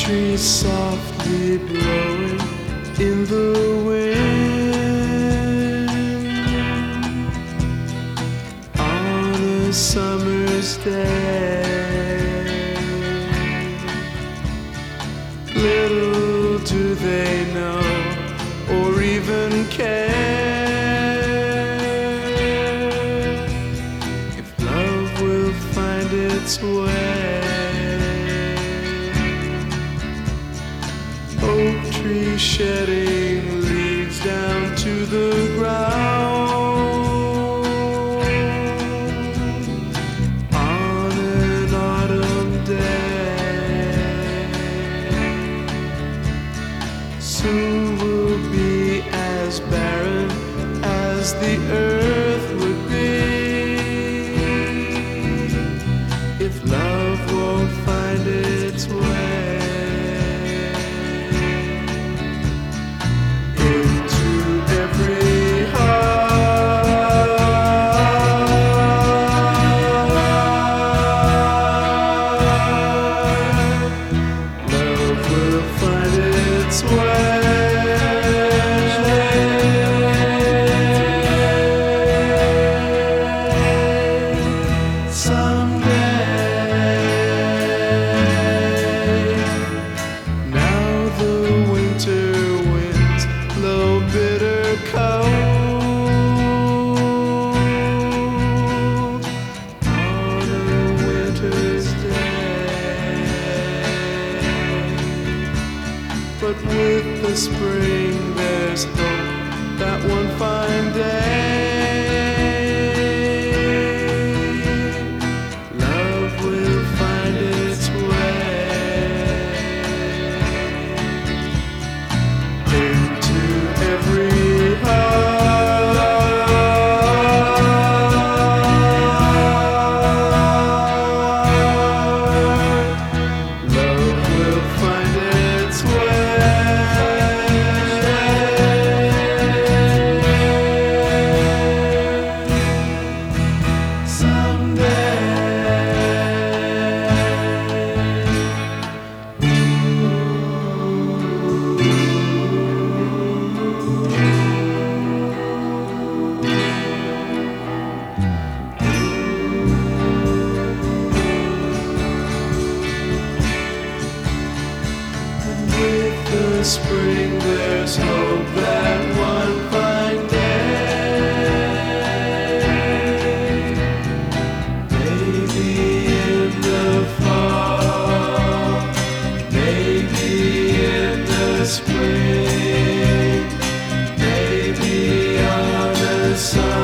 trees softly blowing in the wind on a summer's day. Little do they know or even care if love will find its way. Oak tree shedding leaves down to the ground on an autumn day. Soon will be as barren as the earth would be if love won't find its way. But with the spring there's hope that one fine day love will find its way into every heart. Love will find its way. With the spring there's hope that one fine day, maybe in the fall, maybe in the spring, maybe on a summer